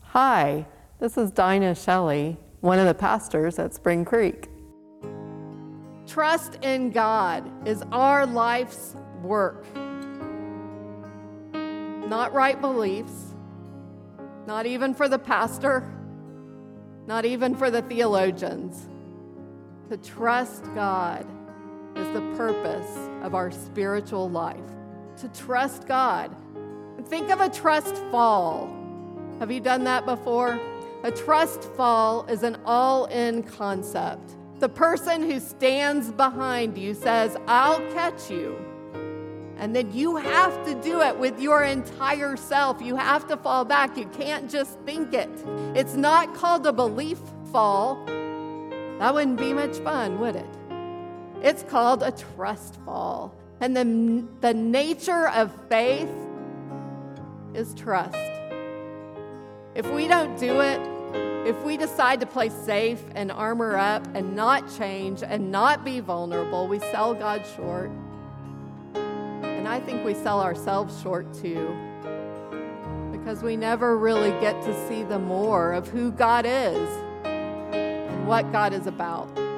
Hi, this is Dinah Shelley, one of the pastors at Spring Creek. Trust in God is our life's work. Not right beliefs, not even for the pastor, not even for the theologians. To trust God is the purpose of our spiritual life. To trust God. Think of a trust fall. Have you done that before? A trust fall is an all-in concept. The person who stands behind you says, "I'll catch you." And then you have to do it with your entire self. You have to fall back. You can't just think it. It's not called a belief fall. That wouldn't be much fun, would it? It's called a trust fall. And the nature of faith is trust. If we don't do it, if we decide to play safe and armor up and not change and not be vulnerable, we sell God short. And I think we sell ourselves short too, because we never really get to see the more of who God is and what God is about.